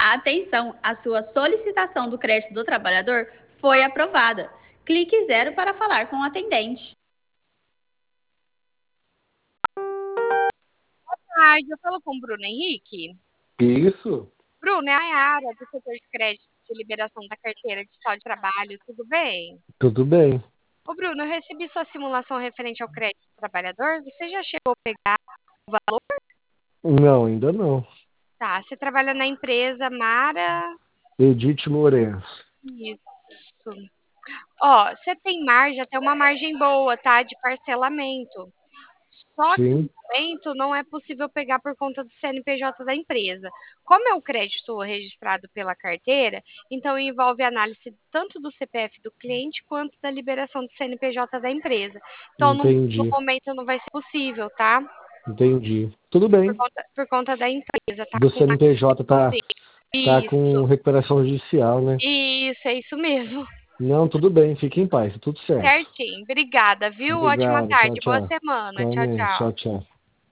Atenção, a sua solicitação do crédito do trabalhador foi aprovada. Clique 0 para falar com o atendente. Boa tarde, eu falo com o Bruno Henrique. Isso, Bruno, é a Yara, do setor de crédito de liberação da carteira digital de trabalho, tudo bem? tudo bem. Ô Bruno, eu recebi sua simulação referente ao crédito do trabalhador, você já chegou a pegar o valor? Não, ainda não. Tá, você trabalha na empresa Mara... Edith Lourenço. Isso. Ó, você tem margem, até uma margem boa, tá? De parcelamento. Só que no Sim, momento não é possível pegar por conta do CNPJ da empresa. Como é um crédito registrado pela carteira, então envolve análise tanto do CPF do cliente quanto da liberação do CNPJ da empresa. Então, no entendi, momento não vai ser possível, tá? entendi. Tudo Por bem. conta, por conta da empresa, tá? Do Com a CNPJ tá com Isso, recuperação judicial, né? isso, é isso mesmo. Não, tudo bem, fique em paz, tudo certo. Certinho. Obrigada, viu? Ótima Obrigado, tchau, tarde, boa tchau. semana. Tchau, Igualmente, tchau. tchau, tchau.